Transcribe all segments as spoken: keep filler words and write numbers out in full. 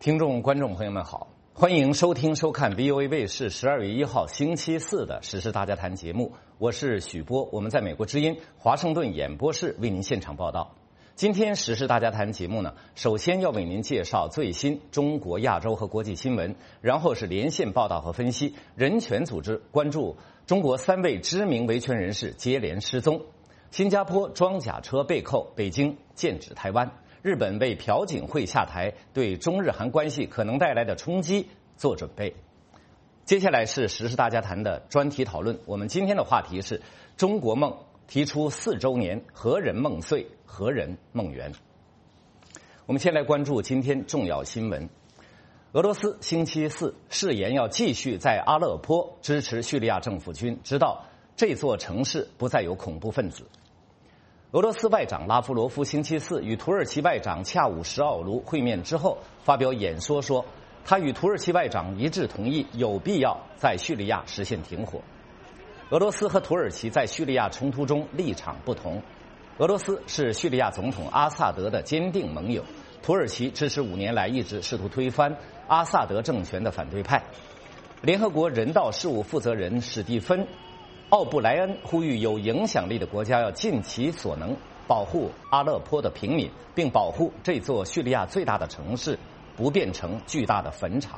听众、观众朋友们好，欢迎收听、收看 V O A 卫视十二月一号星期四的《时事大家谈》节目，我是许波，我们在美国之音华盛顿演播室为您现场报道。今天《时事大家谈》节目呢，首先要为您介绍最新中国、亚洲和国际新闻，然后是连线报道和分析。人权组织关注中国三位知名维权人士接连失踪，新加坡装甲车被扣，北京剑指台湾。日本为朴槿惠下台对中日韩关系可能带来的冲击做准备。接下来是时事大家谈的专题讨论，我们今天的话题是中国梦提出四周年，何人梦碎，何人梦圆。我们先来关注今天重要新闻。俄罗斯星期四誓言要继续在阿勒颇支持叙利亚政府军，直到这座城市不再有恐怖分子。俄罗斯外长拉夫罗夫星期四与土耳其外长恰武什奥卢会面之后发表演说说，他与土耳其外长一致同意有必要在叙利亚实现停火。俄罗斯和土耳其在叙利亚冲突中立场不同，俄罗斯是叙利亚总统阿萨德的坚定盟友，土耳其支持五年来一直试图推翻阿萨德政权的反对派。联合国人道事务负责人史蒂芬奥布莱恩呼吁有影响力的国家要尽其所能保护阿勒颇的平民，并保护这座叙利亚最大的城市不变成巨大的坟场。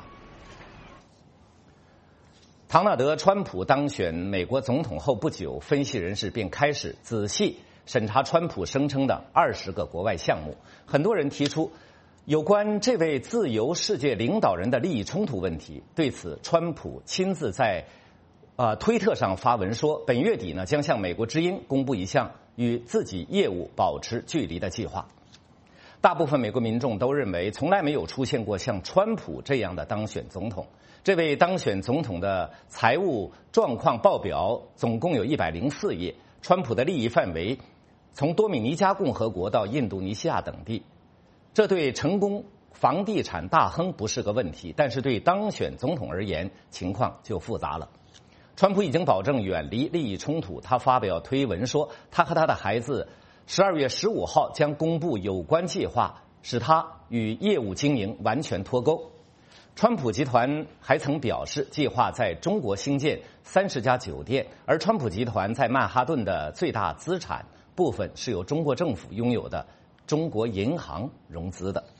唐纳德·川普当选美国总统后不久，分析人士便开始仔细审查川普声称的二十个国外项目。很多人提出有关这位自由世界领导人的利益冲突问题。对此，川普亲自在呃，推特上发文说，本月底呢将向美国之音公布一项与自己业务保持距离的计划。大部分美国民众都认为，从来没有出现过像川普这样的当选总统。这位当选总统的财务状况报表总共有一百零四页，川普的利益范围从多米尼加共和国到印度尼西亚等地。这对成功房地产大亨不是个问题，但是对当选总统而言，情况就复杂了。川普已经保证远离利益冲突，他发表推文说，他和他的孩子十二月十五号将公布有关计划，使他与业务经营完全脱钩。川普集团还曾表示，计划在中国兴建三十家酒店，而川普集团在曼哈顿的最大资产部分是由中国政府拥有的中国银行融资的。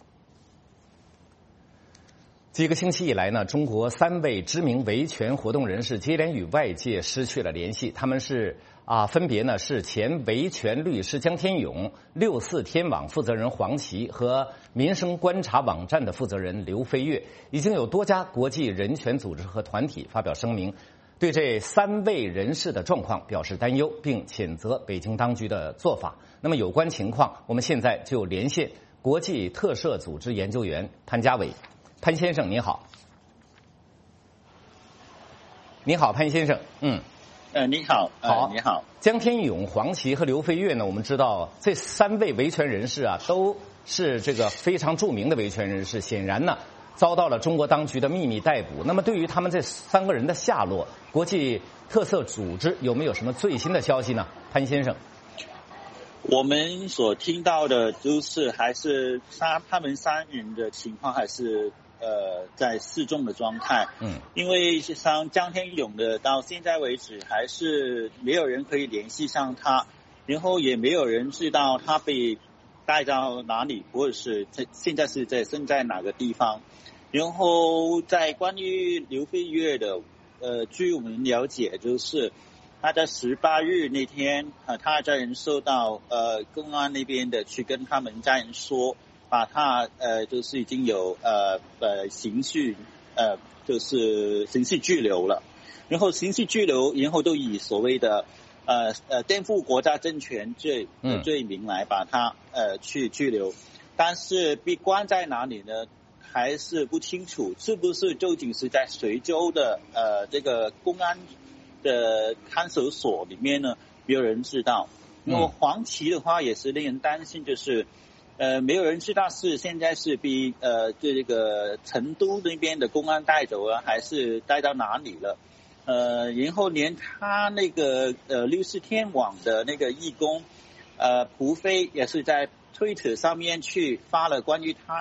几个星期以来呢，中国三位知名维权活动人士接连与外界失去了联系。他们是啊，分别呢是前维权律师江天勇、六四天网负责人黄琦和民生观察网站的负责人刘飞跃。已经有多家国际人权组织和团体发表声明，对这三位人士的状况表示担忧，并谴责北京当局的做法。那么有关情况，我们现在就连线国际特赦组织研究员潘家伟。潘先生您好。你好，潘先生。嗯， 呃，你好， 好， 呃、你好。 江天勇、黄琦和刘飞跃呢？我们知道这三位维权人士啊，都是这个非常著名的维权人士，显然呢遭到了中国当局的秘密逮捕。那么，对于他们这三个人的下落，国际特赦组织有没有什么最新的消息呢？潘先生。 我们所听到的就是还是三他们三人的情况还是呃在示众的状态。嗯，因为像江天勇的到现在为止还是没有人可以联系上他，然后也没有人知道他被带到哪里，或者是在现在是在身在哪个地方。然后在关于刘飞跃的呃据我们了解，就是他在十八日那天，呃，他的家人收到呃公安那边的去跟他们家人说，把他呃就是已经有呃呃刑事呃就是刑事拘留了，然后刑事拘留，然后都以所谓的呃呃颠覆国家政权罪的罪名来把他呃去拘留，但是被关在哪里呢？还是不清楚，是不是究竟是在随州的呃这个公安的看守所里面呢？没有人知道。那么黄琦的话也是令人担心，就是呃没有人知道是现在是被呃这个成都那边的公安带走了，还是带到哪里了？呃，然后连他那个呃六四天网的那个义工呃蒲飞也是在推特上面去发了关于他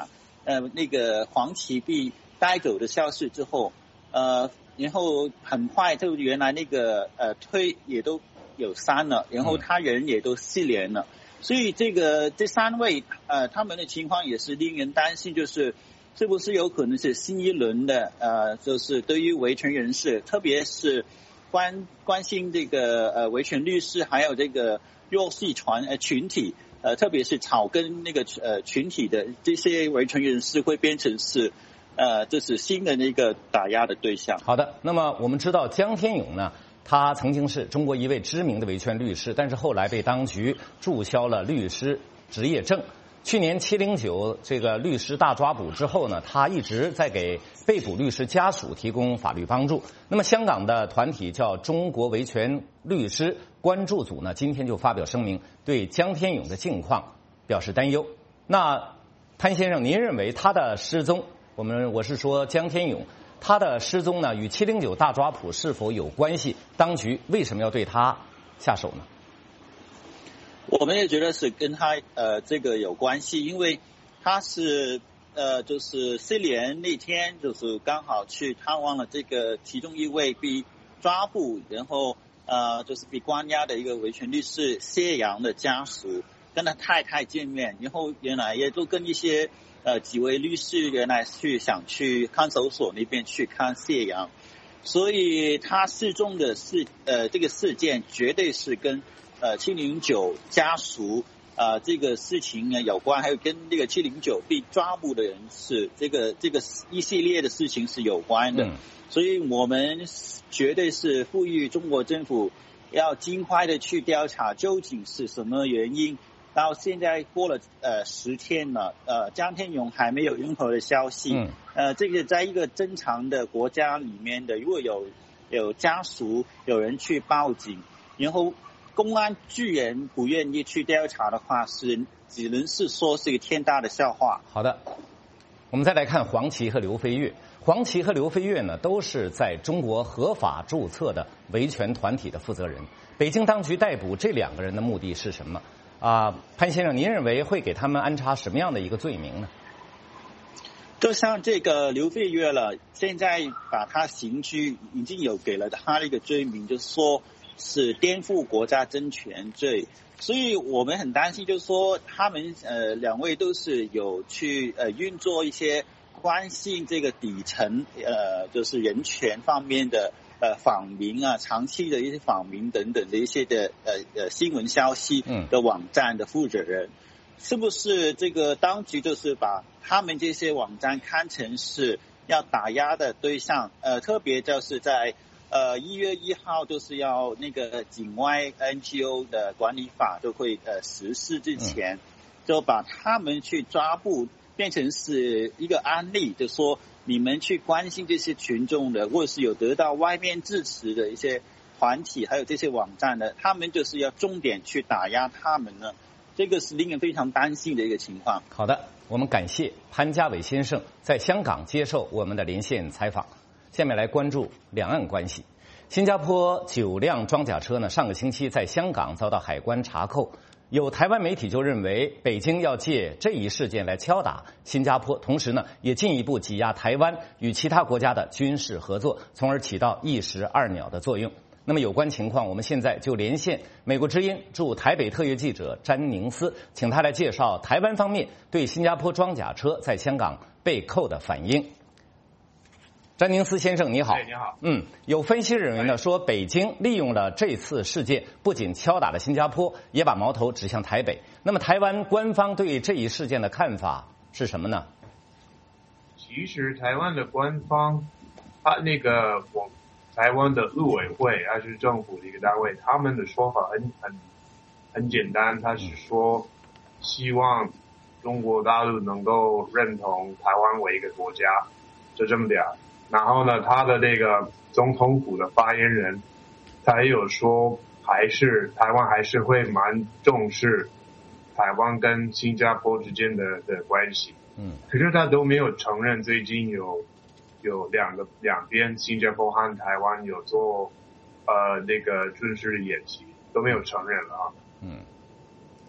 呃那个黄旗被带走的消息之后，呃，然后很快就原来那个呃推也都有删了，然后他人也都失联了，所以这个这三位呃他们的情况也是令人担心，就是是不是有可能是新一轮的呃就是对于维权人士，特别是关关心这个呃维权律师还有这个弱势团呃群体。呃，特别是草根那个呃群体的这些维权人士会变成是，呃，这是新的那个打压的对象。 好的，那么我们知道江天勇呢，他曾经是中国一位知名的维权律师，但是后来被当局注销了律师执业证。去年七零九这个律师大抓捕之后呢，他一直在给被捕律师家属提供法律帮助。那么香港的团体叫中国维权律师关注组呢，今天就发表声明，对江天勇的境况表示担忧。那潘先生，您认为他的失踪，我们我是说江天勇，他的失踪呢与七零九大抓捕是否有关系？当局为什么要对他下手呢？ 我们也觉得是跟他呃这个有关系，因为他是呃就是失联那天，就是刚好去探望了这个其中一位被抓捕，然后呃就是被关押的一个维权律师谢阳的家属，跟他太太见面，然后原来也都跟一些呃几位律师原来去想去看守所那边去看谢阳，所以他失踪的事呃这个事件绝对是跟呃七零九家属呃这个事情呢有关，还有跟这个七零九被抓捕的人是这个这个一系列的事情是有关的，嗯、所以我们绝对是呼吁中国政府要尽快的去调查究竟是什么原因。到现在过了呃十天了，呃江天勇还没有任何的消息。嗯、呃，这个在一个正常的国家里面的，如果有有家属有人去报警，然后公安居然不愿意去调查的话，是只能是说是一个天大的笑话。 好的，我们再来看黄琦和刘飞跃。黄琦和刘飞跃呢，都是在中国合法注册的维权团体的负责人。北京当局逮捕这两个人的目的是什么？啊，潘先生，您认为会给他们安插什么样的一个罪名呢？ 就像这个刘飞跃了，现在把他刑拘已经有给了他的一个罪名，就是说是颠覆国家政权罪，所以我们很担心，就是说他们呃两位都是有去呃运作一些关心这个底层呃就是人权方面的呃访民啊，长期的一些访民等等的一些的呃呃新闻消息的网站的负责人，嗯、是不是这个当局就是把他们这些网站看成是要打压的对象？呃，特别就是在呃一月一号就是要那个境外 N G O 的管理法都会呃实施之前，就把他们去抓捕变成是一个案例，就说你们去关心这些群众的，或者是有得到外面支持的一些团体，还有这些网站的，他们就是要重点去打压他们呢，这个是令人非常担心的一个情况。 好的，我们感谢潘家伟先生在香港接受我们的连线采访。下面来关注两岸关系。新加坡九辆装甲车呢，上个星期在香港遭到海关查扣。有台湾媒体就认为，北京要借这一事件来敲打新加坡，同时呢，也进一步挤压台湾与其他国家的军事合作，从而起到一石二鸟的作用。那么有关情况，我们现在就连线美国之音驻台北特约记者詹宁斯，请他来介绍台湾方面对新加坡装甲车在香港被扣的反应。詹宁斯先生，你好。 你好。 嗯，有分析认为呢，说北京利用了这次事件，不仅敲打了新加坡，也把矛头指向台北。那么，台湾官方对这一事件的看法是什么呢？ 其实，台湾的官方，他那个我台湾的陆委会还是政府的一个单位，他们的说法很很很简单，他是说希望中国大陆能够认同台湾为一个国家，就这么点。然后呢，他的这个总统府的发言人，他也有说，还是台湾还是会蛮重视台湾跟新加坡之间的的关系。嗯，可是他都没有承认最近有有两个两边新加坡和台湾有做呃那个军事演习，都没有承认了啊。 嗯，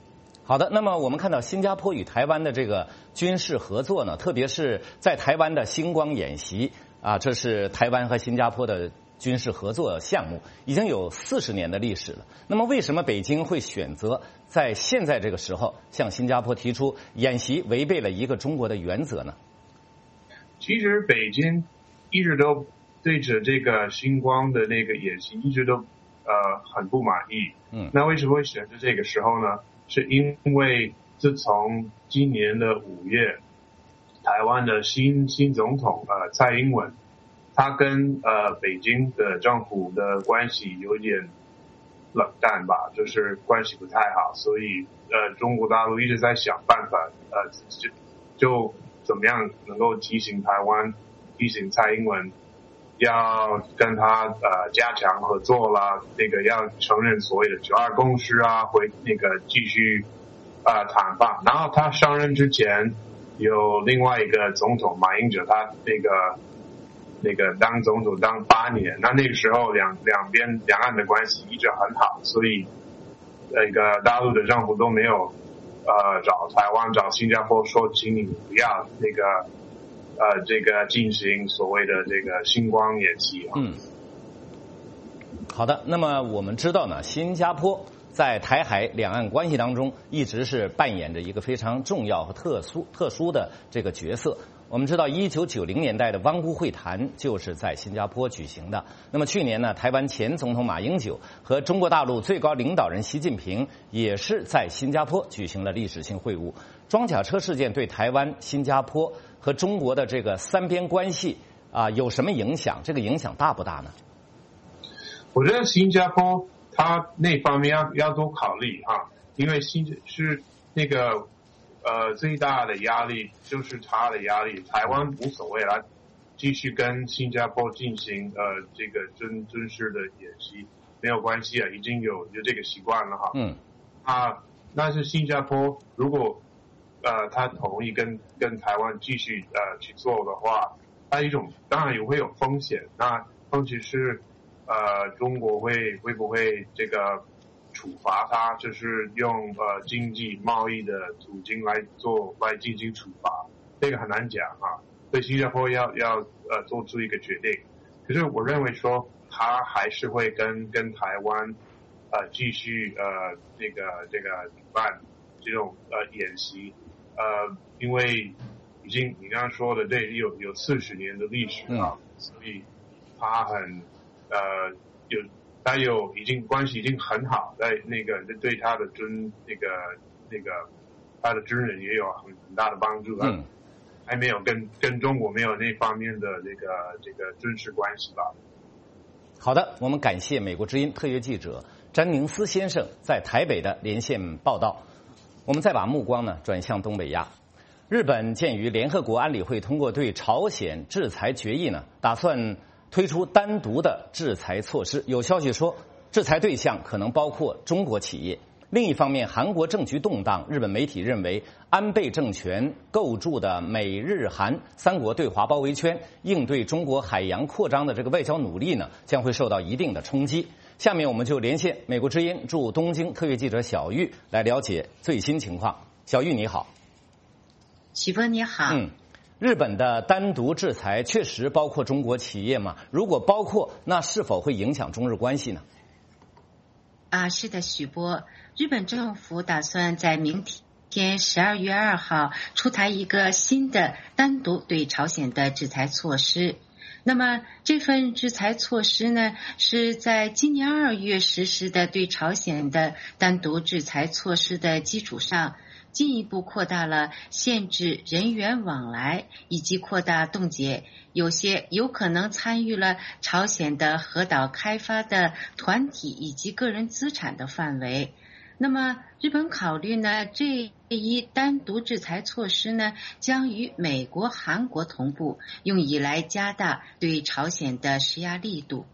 好的，那么我们看到新加坡与台湾的这个军事合作呢，特别是在台湾的星光演习啊，这是台湾和新加坡的军事合作项目，已经有四十年的历史了。那么为什么北京会选择在现在这个时候向新加坡提出演习违背了一个中国的原则呢？ 其实北京一直都对着这个星光的那个演习一直都呃很不满意。嗯，那为什么会选择这个时候呢？是因为自从今年的五月，台湾的新新总统呃蔡英文，他跟呃北京的政府的关系有点冷淡吧，就是关系不太好，所以呃中国大陆一直在想办法呃就就怎么样能够提醒台湾，提醒蔡英文要跟他呃加强合作啦，那个要承认所谓的九二共识啊，会那个继续呃谈判。然后他上任之前有另外一个总统马英九，他那个那个当总统当八年，那那个时候两两边两岸的关系一直很好，所以那个大陆的政府都没有呃找台湾找新加坡说，请你不要那个。呃，这个进行所谓的这个星光演习。 嗯，好的。那么我们知道呢，新加坡在台海两岸关系当中一直是扮演着一个非常重要和特殊特殊的这个角色。我们知道，一九九零年代的湾沽会谈就是在新加坡举行的。那么去年呢，台湾前总统马英九和中国大陆最高领导人习近平也是在新加坡举行了历史性会晤。装甲车事件对台湾、新加坡和中国的这个三边关系啊有什么影响？这个影响大不大呢？ 我觉得新加坡它那方面要要多考虑哈，因为新是那个呃最大的压力就是它的压力，台湾无所谓啦，继续跟新加坡进行呃这个军军事的演习没有关系啊，已经有有这个习惯了哈。嗯。啊，那是新加坡如果呃，他同意跟跟台湾继续呃去做的话，它一种当然也会有风险。那风险是呃，中国会会不会这个处罚他，就是用呃经济贸易的途径来做来进行处罚，这个很难讲啊。所以新加坡要要呃做出一个决定。可是我认为说，他还是会跟跟台湾呃继续呃这个这个举办这种呃演习。呃，因为已经你刚刚说的，这有有四十年的历史啊，嗯、所以他很呃有他有已经关系已经很好，在那个对他的军那个那个他的军人也有很很大的帮助，嗯，还没有跟跟中国没有那方面的这个这个军事关系吧。 好的，我们感谢美国之音特约记者詹宁斯先生在台北的连线报道。我们再把目光呢转向东北亚，日本鉴于联合国安理会通过对朝鲜制裁决议呢，打算推出单独的制裁措施。有消息说，制裁对象可能包括中国企业。另一方面，韩国政局动荡，日本媒体认为安倍政权构筑的美日韩三国对华包围圈，应对中国海洋扩张的这个外交努力呢，将会受到一定的冲击。下面我们就连线美国之音驻东京特约记者小玉来了解最新情况。小玉你好。 许波你好。 嗯，日本的单独制裁确实包括中国企业吗？如果包括，那是否会影响中日关系呢？ 啊，是的，许波，日本政府打算在明天十二月二号出台一个新的单独对朝鲜的制裁措施。那么这份制裁措施呢，是在今年二月实施的对朝鲜的单独制裁措施的基础上，进一步扩大了限制人员往来，以及扩大冻结有些有可能参与了朝鲜的核岛开发的团体以及个人资产的范围。那么日本考虑呢，这一单独制裁措施呢，将与美国、韩国同步，用以来加大对朝鲜的施压力度。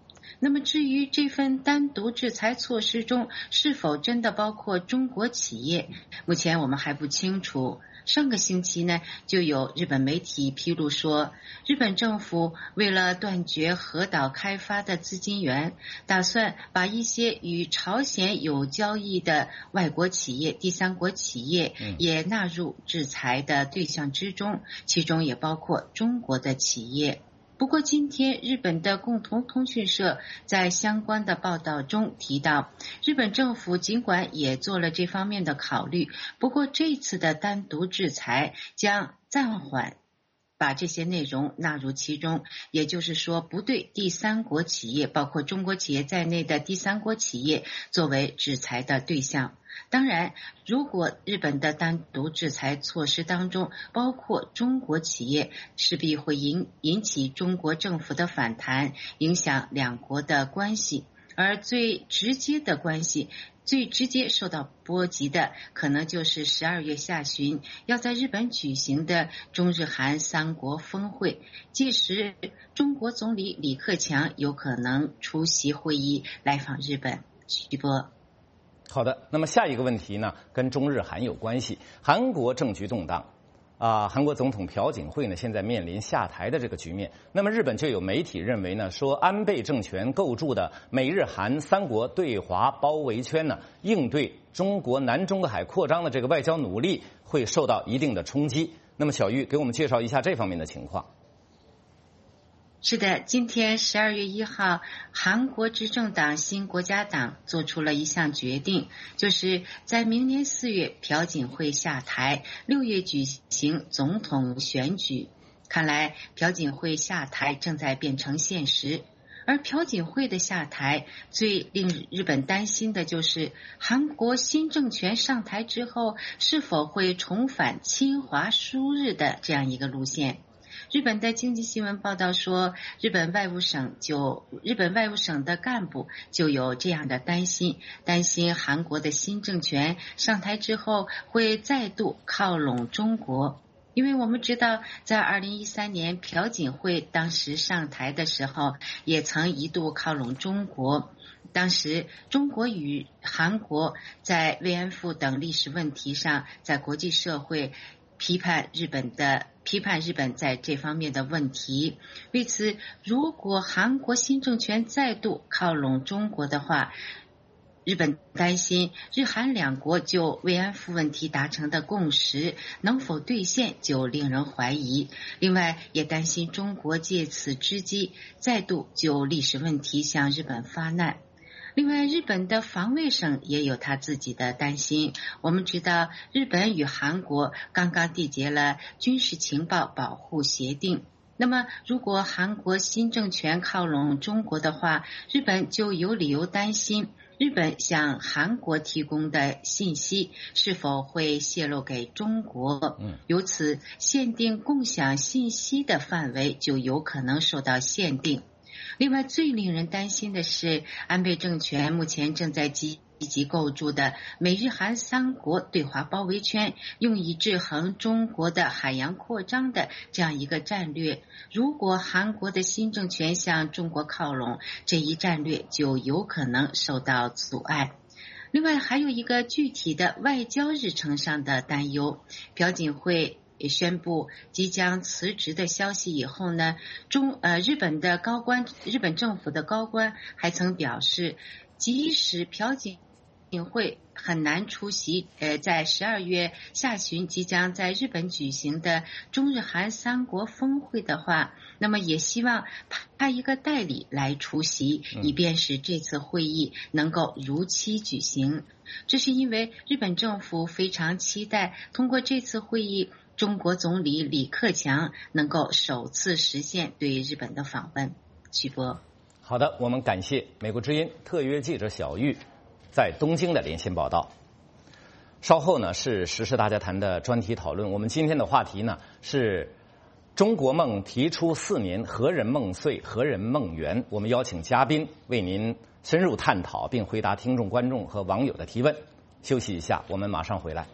那么至于这份单独制裁措施中是否真的包括中国企业，目前我们还不清楚。上个星期呢，就有日本媒体披露说，日本政府为了断绝核岛开发的资金源，打算把一些与朝鲜有交易的外国企业、第三国企业也纳入制裁的对象之中，其中也包括中国的企业。不过今天日本的共同通讯社在相关的报道中提到，日本政府尽管也做了这方面的考虑，不过这次的单独制裁将暂缓把这些内容纳入其中，也就是说不对第三国企业，包括中国企业在内的第三国企业作为制裁的对象。当然，如果日本的单独制裁措施当中包括中国企业，势必会引引起中国政府的反弹，影响两国的关系。而最直接的关系，最直接受到波及的，可能就是十二月下旬要在日本举行的中日韩三国峰会。届时，中国总理李克强有可能出席会议，来访日本。徐波。 好的，那么下一个问题呢，跟中日韩有关系。韩国政局动荡，啊，韩国总统朴槿惠呢现在面临下台的这个局面。那么日本就有媒体认为呢，说安倍政权构筑的美日韩三国对华包围圈呢，应对中国南中国海扩张的这个外交努力会受到一定的冲击。那么小玉给我们介绍一下这方面的情况。 是的，今天十二月一号，韩国执政党新国家党做出了一项决定，就是在明年四月朴槿惠下台，六月举行总统选举。看来朴槿惠下台正在变成现实。而朴槿惠的下台，最令日本担心的就是韩国新政权上台之后，是否会重返亲华疏日的这样一个路线。日本的经济新闻报道说，日本外务省就日本外务省的干部就有这样的担心，担心韩国的新政权上台之后会再度靠拢中国。因为我们知道，在二零一三年朴槿惠当时上台的时候，也曾一度靠拢中国。当时中国与韩国在慰安妇等历史问题上，在国际社会批判日本的批判日本在这方面的问题。为此，如果韩国新政权再度靠拢中国的话，日本担心日韩两国就慰安妇问题达成的共识能否兑现，就令人怀疑。另外也担心中国借此之机再度就历史问题向日本发难。另外，日本的防卫省也有他自己的担心。我们知道，日本与韩国刚刚缔结了军事情报保护协定。那么，如果韩国新政权靠拢中国的话，日本就有理由担心，日本向韩国提供的信息是否会泄露给中国，由此限定共享信息的范围就有可能受到限定。另外，最令人担心的是，安倍政权目前正在积极构筑的美日韩三国对华包围圈，用以制衡中国的海洋扩张的这样一个战略。如果韩国的新政权向中国靠拢，这一战略就有可能受到阻碍。另外，还有一个具体的外交日程上的担忧。朴槿惠也宣布即将辞职的消息以后呢，中呃日本的高官，日本政府的高官还曾表示，即使朴槿惠很难出席呃在十二月下旬即将在日本举行的中日韩三国峰会的话，那么也希望派一个代理来出席，以便使这次会议能够如期举行。这是因为日本政府非常期待通过这次会议，中国总理李克强能够首次实现对日本的访问。徐波。 好的，我们感谢美国之音特约记者小玉在东京的连线报道。稍后呢是时事大家谈的专题讨论。我们今天的话题呢是中国梦提出四年，何人梦碎，何人梦圆？我们邀请嘉宾为您深入探讨，并回答听众、观众和网友的提问。休息一下，我们马上回来。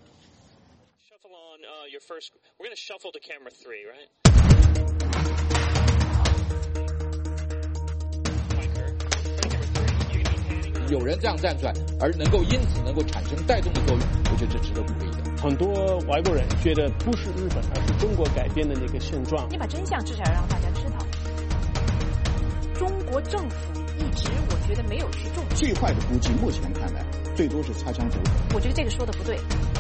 Your first, we're going to shuffle to camera three, right? Mic her. 有人这样站出来，而能够因此能够产生带动的作用，我觉得这值得鼓励的。 很多外国人觉得不是日本，而是中国改变的那个现状。 你把真相至少要让大家知道。中国政府一直我觉得没有去重视。 最坏的估计，目前看来最多是擦枪走火。 我觉得这个说的不对。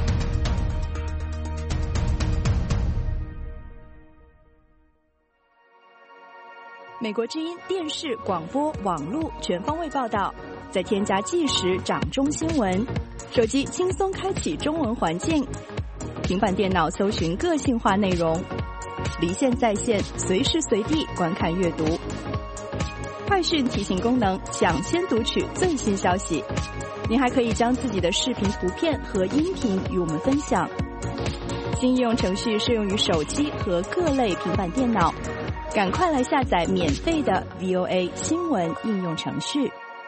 美国之音电视、广播、网络全方位报道，再添加即时掌中新闻，手机轻松开启中文环境，平板电脑搜寻个性化内容，离线在线，随时随地观看阅读。快讯提醒功能，抢先读取最新消息。您还可以将自己的视频、图片和音频与我们分享。新应用程序适用于手机和各类平板电脑。赶快来下载免费的 V O A 新闻应用程序。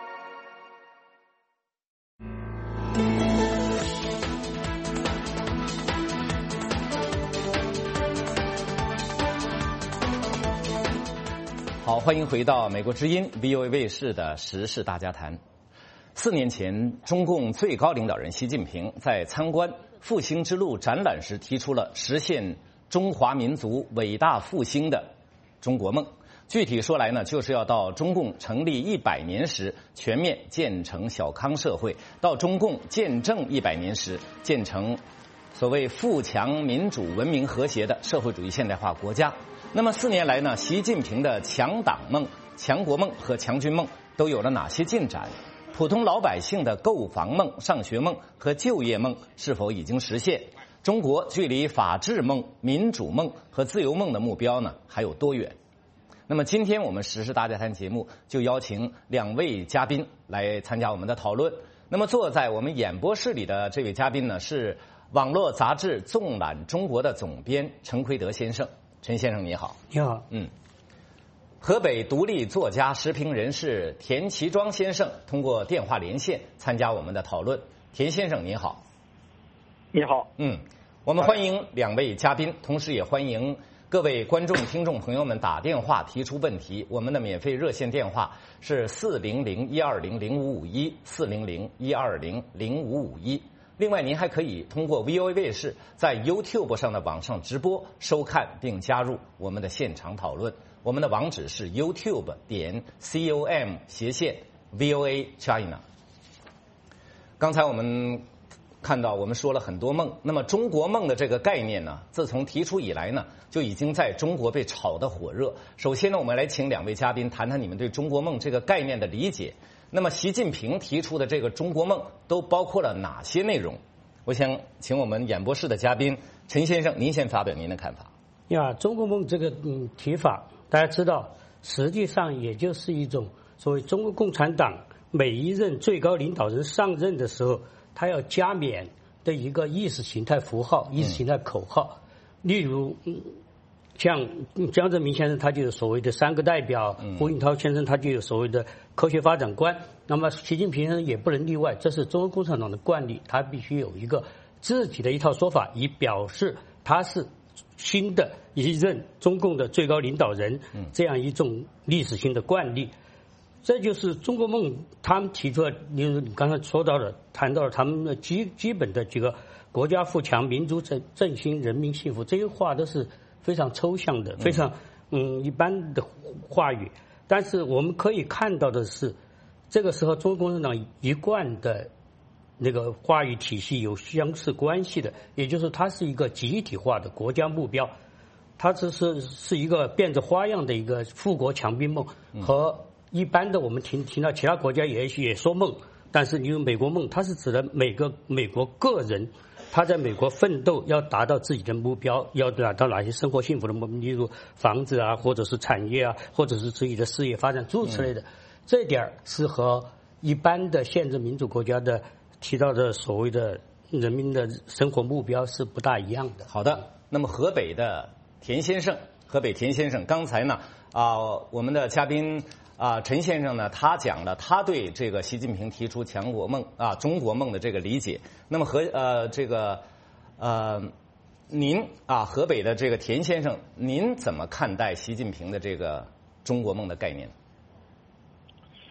好，欢迎回到美国之音 V O A 卫视的时事大家谈。四年前，中共最高领导人习近平在参观复兴之路展览时提出了实现中华民族伟大复兴的中国梦。具体说来呢，就是要到中共成立一百年时全面建成小康社会，到中共建政一百年时建成所谓富强民主文明和谐的社会主义现代化国家。那么四年来呢，习近平的强党梦、强国梦和强军梦都有了哪些进展？普通老百姓的购房梦、上学梦和就业梦是否已经实现？中国距离法治梦、民主梦和自由梦的目标呢，还有多远？那么今天我们时事大家谈节目就邀请两位嘉宾来参加我们的讨论。那么坐在我们演播室里的这位嘉宾呢，是网络杂志《纵览中国》的总编陈奎德先生。陈先生你好。 你好。 嗯。河北独立作家、时评人士田其庄先生通过电话连线参加我们的讨论。田先生你好。 你好。 嗯，我们欢迎两位嘉宾，同时也欢迎各位观众、听众朋友们打电话提出问题。我们的免费热线电话是四零零一二零零五五一四零零一二零零五五一。另外，您还可以通过 V O A 卫视在 YouTube 上的网上直播收看并加入我们的现场讨论。我们的网址是 YouTube 点 com 斜线 V O A China。刚才我们看到我们说了很多梦，那么中国梦的这个概念呢，自从提出以来呢，就已经在中国被炒得火热。首先呢，我们来请两位嘉宾谈谈你们对中国梦这个概念的理解。那么习近平提出的这个中国梦都包括了哪些内容？我想请我们演播室的嘉宾陈先生，您先发表您的看法。 呀，中国梦这个嗯提法，大家知道，实际上也就是一种所谓中国共产党每一任最高领导人上任的时候，他要加冕的一个意识形态符号、意识形态口号。例如，嗯，像江泽民先生他就有所谓的三个代表，胡锦涛先生他就有所谓的科学发展观。那么习近平先生也不能例外，这是中国共产党的惯例，他必须有一个自己的一套说法，以表示他是新的一任中共的最高领导人，这样一种历史性的惯例。这就是中国梦，他们提出了，例如你刚才说到的，谈到了他们的基基本的几个国家富强、民族振振兴、人民幸福，这些话都是非常抽象的、非常嗯一般的话语。但是我们可以看到的是，这个时候中国共产党一贯的那个话语体系有相似关系的，也就是它是一个集体化的国家目标，它只是是一个变着花样的一个富国强兵梦，和一般的我们听听到其他国家也也说梦，但是你有美国梦，它是指的每个美国个人他在美国奋斗要达到自己的目标，要达到哪些生活幸福的目标，例如房子啊，或者是产业啊，或者是自己的事业发展诸如此类的，这一点是和一般的宪制民主国家的提到的所谓的人民的生活目标是不大一样的。 好的，那么河北的田先生，河北田先生，刚才呢啊、呃，我们的嘉宾啊、呃、陈先生呢，他讲了他对这个习近平提出强国梦啊、中国梦的这个理解。那么和呃这个呃您啊河北的这个田先生，您怎么看待习近平的这个中国梦的概念？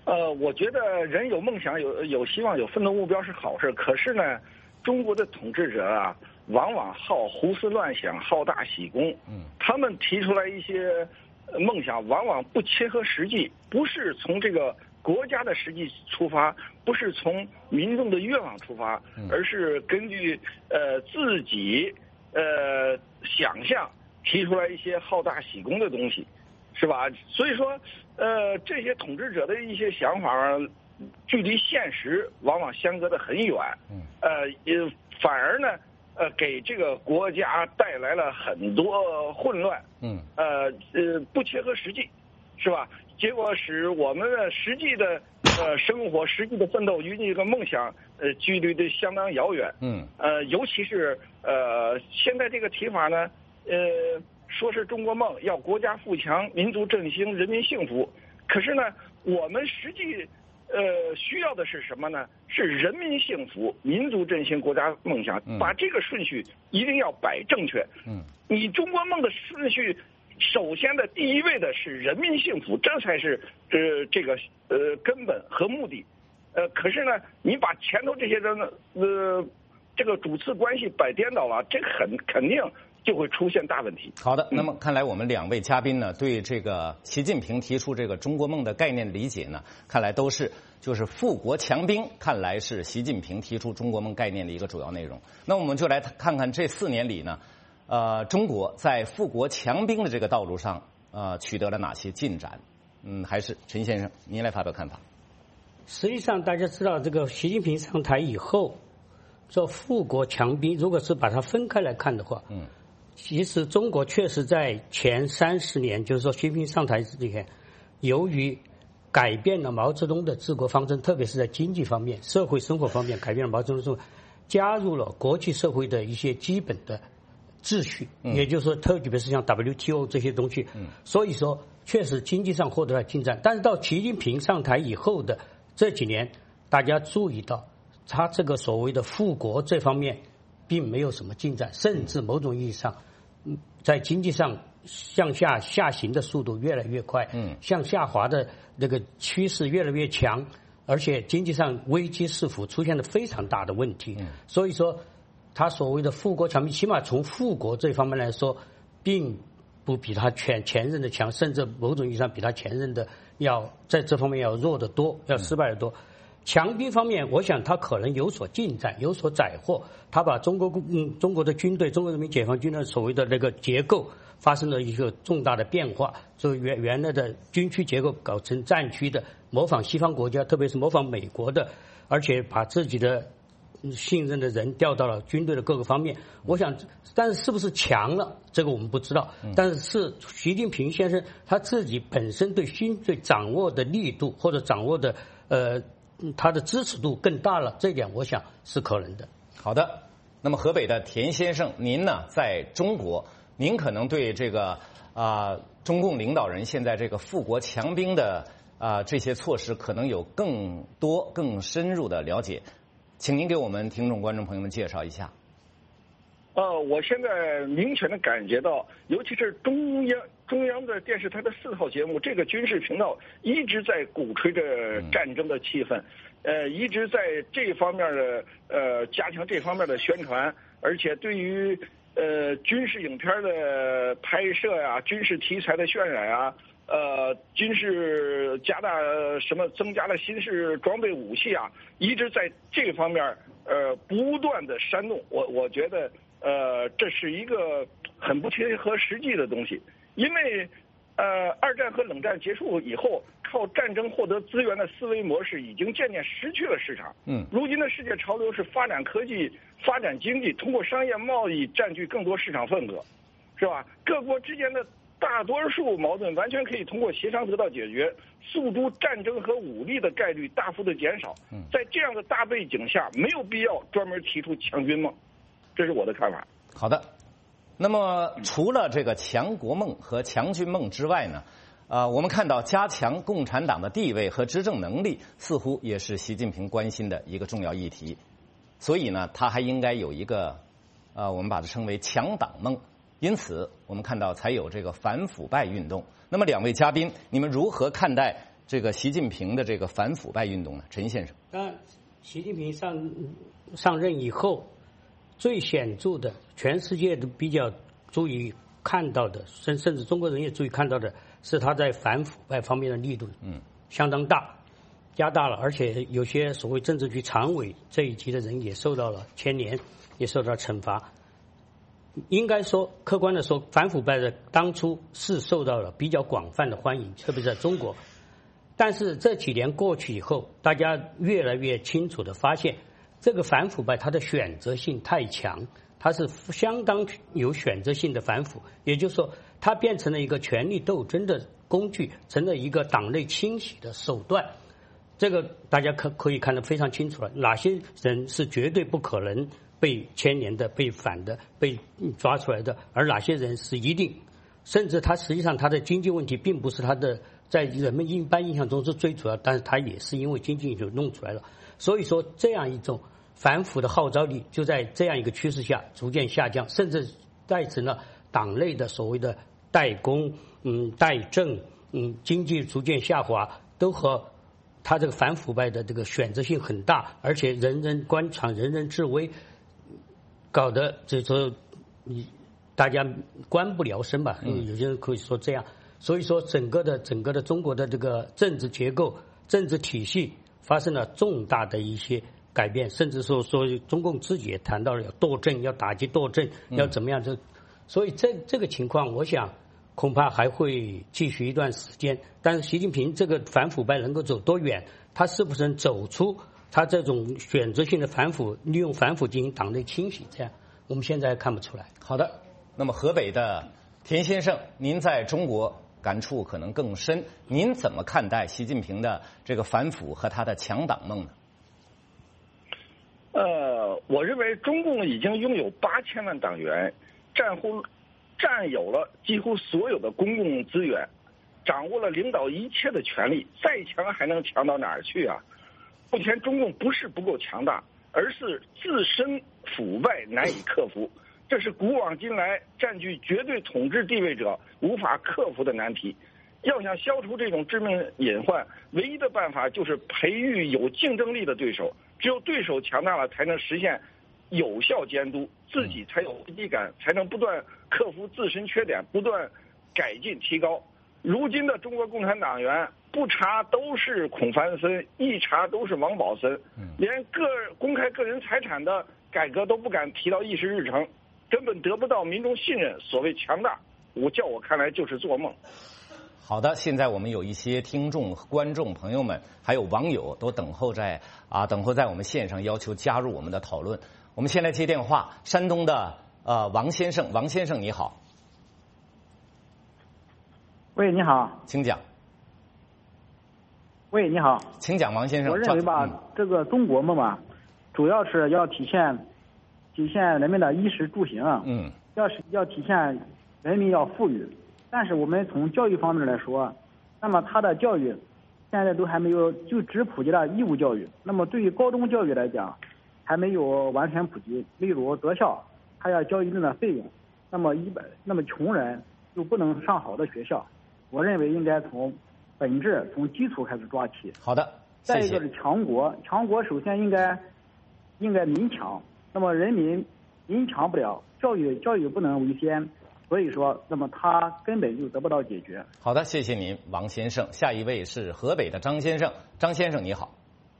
呃，我觉得人有梦想、有有希望、有奋斗目标是好事。可是呢，中国的统治者啊，往往好胡思乱想、好大喜功。嗯，他们提出来一些梦想，往往不切合实际，不是从这个国家的实际出发，不是从民众的愿望出发，而是根据呃自己呃想象提出来一些好大喜功的东西。是吧？所以说，呃，这些统治者的一些想法，距离现实往往相隔得很远。嗯。呃，也反而呢，呃，给这个国家带来了很多混乱。嗯。呃呃，不切合实际，是吧？结果使我们的实际的呃生活、实际的奋斗与这个梦想，呃，距离的相当遥远。嗯。呃，尤其是呃，现在这个提法呢，呃。说是中国梦，要国家富强、民族振兴、人民幸福。可是呢，我们实际呃需要的是什么呢？是人民幸福、民族振兴、国家梦想。把这个顺序一定要摆正确。嗯，你中国梦的顺序，首先的第一位的是人民幸福，这才是呃这个呃根本和目的。呃，可是呢，你把前头这些人呃这个主次关系摆颠倒了，这很肯定就会出现大问题。 好的，那么看来我们两位嘉宾呢，对这个习近平提出这个中国梦的概念理解呢，看来都是就是富国强兵，看来是习近平提出中国梦概念的一个主要内容。那我们就来看看这四年里呢，呃，中国在富国强兵的这个道路上，呃，取得了哪些进展？嗯，还是陈先生您来发表看法。 实际上，大家知道，这个习近平上台以后，说富国强兵，如果是把它分开来看的话，嗯。其实中国确实在前三十年，就是说习近平上台之前，由于改变了毛泽东的治国方针，特别是在经济方面、社会生活方面改变了毛泽东，加入了国际社会的一些基本的秩序，嗯、也就是说，特别是像 W T O 这些东西。嗯、所以说，确实经济上获得了进展。但是到习近平上台以后的这几年，大家注意到，他这个所谓的富国这方面并没有什么进展，甚至某种意义上。在经济上向下下行的速度越来越快，嗯，向下滑的那个趋势越来越强，而且经济上危机四伏，出现了非常大的问题。嗯，所以说，他所谓的富国强兵，起码从富国这方面来说，并不比他前前任的强，甚至某种意义上比他前任的要在这方面要弱得多，要失败得多。嗯，强兵方面，我想他可能有所进展，有所斩获。他把中国嗯中国的军队，中国人民解放军的所谓的那个结构发生了一个重大的变化，就原原来的军区结构搞成战区的，模仿西方国家，特别是模仿美国的，而且把自己的信任的人调到了军队的各个方面。我想，但是是不是强了，这个我们不知道。但是是习近平先生他自己本身对军队掌握的力度或者掌握的呃。他的支持度更大了，这一点我想是可能的。 好的，那么河北的田先生，您呢在中国，您可能对这个啊、呃、中共领导人现在这个富国强兵的啊、呃、这些措施，可能有更多更深入的了解，请您给我们听众观众朋友们介绍一下。 呃，我现在明显的感觉到，尤其是中央中央的电视台的四套节目，这个军事频道一直在鼓吹着战争的气氛，呃，一直在这方面的呃加强这方面的宣传，而且对于呃军事影片的拍摄呀、军事题材的渲染啊，呃，军事加大什么增加了新式装备武器啊，一直在这方面呃不断的煽动。我我觉得。呃，这是一个很不切合实际的东西，因为，呃，二战和冷战结束以后，靠战争获得资源的思维模式已经渐渐失去了市场。嗯，如今的世界潮流是发展科技、发展经济，通过商业贸易占据更多市场份额，是吧？各国之间的大多数矛盾完全可以通过协商得到解决，诉诸战争和武力的概率大幅的减少。嗯，在这样的大背景下，没有必要专门提出强军梦。这是我的看法。 好的，那么除了这个强国梦和强军梦之外呢，呃，我们看到加强共产党的地位和执政能力，似乎也是习近平关心的一个重要议题。所以呢，他还应该有一个，呃，我们把它称为强党梦。因此，我们看到才有这个反腐败运动。那么，两位嘉宾，你们如何看待这个习近平的这个反腐败运动呢？陈先生， 当然，习近平上上任以后，最显著的，全世界都比较注意看到的，甚甚至中国人也注意看到的，是他在反腐败方面的力度，嗯，相当大，加大了，而且有些所谓政治局常委这一级的人也受到了牵连，也受到惩罚。应该说，客观的说，反腐败的当初是受到了比较广泛的欢迎，特别在中国。但是这几年过去以后，大家越来越清楚地发现，这个反腐败它的选择性太强，它是相当有选择性的反腐，也就是说，它变成了一个权力斗争的工具，成了一个党内清洗的手段。这个大家可可以看得非常清楚了，哪些人是绝对不可能被牵连的、被反的、被抓出来的，而哪些人是一定，甚至他实际上他的经济问题并不是他的在人们一般印象中是最主要，但是他也是因为经济就弄出来了。所以说，这样一种反腐的号召力就在这样一个趋势下逐渐下降，甚至在此呢，党内的所谓的代工、嗯代政、嗯经济逐渐下滑，都和他这个反腐败的这个选择性很大，而且人人官场、人人治危，搞得这说你大家官不聊生吧？有些人可以说这样。所以说，整个的整个的中国的这个政治结构、政治体系发生了重大的一些改变，甚至说说中共自己也谈到了要斗争，要打击斗争，要怎么样？这所以这这个情况，我想恐怕还会继续一段时间。但是习近平这个反腐败能够走多远，他是不是能走出他这种选择性的反腐，利用反腐进行党内清洗，这样我们现在看不出来。 好的，那么河北的田先生，您在中国感触可能更深，您怎么看待习近平的这个反腐和他的强党梦呢？ 呃，我认为中共已经拥有八千万党员，占乎占有了几乎所有的公共资源，掌握了领导一切的权力，再强还能强到哪儿去啊？目前中共不是不够强大，而是自身腐败难以克服，这是古往今来占据绝对统治地位者无法克服的难题。要想消除这种致命隐患，唯一的办法就是培育有竞争力的对手，只有对手强大了，才能实现有效监督，自己才有危机感，才能不断克服自身缺点，不断改进提高。如今的中国共产党员不查都是孔繁森，一查都是王宝森，连个公开个人财产的改革都不敢提到议事日程，根本得不到民众信任。所谓强大，我叫我看来就是做梦。 好的，现在我们有一些听众、观众朋友们，还有网友都等候在啊，等候在我们线上，要求加入我们的讨论。我们先来接电话，山东的呃王先生，王先生你好。 喂，你好， 请讲。 喂，你好， 请讲，王先生。 我认为吧，嗯、这个中国梦嘛，主要是要体现体现人们的衣食住行，嗯，要是要体现人民要富裕。但是我们从教育方面来说，那么他的教育现在都还没有，就只普及了义务教育。那么对于高中教育来讲，还没有完全普及。例如择校，还要交一定的费用。那么一般，那么穷人就不能上好的学校。我认为应该从本质、从基础开始抓起。 好的， 再一个是强国，强国首先应该应该民强。那么人民民强不了，教育教育不能为先。所以说，那么他根本就得不到解决。 好的，谢谢您，王先生。下一位是河北的张先生，张先生你好。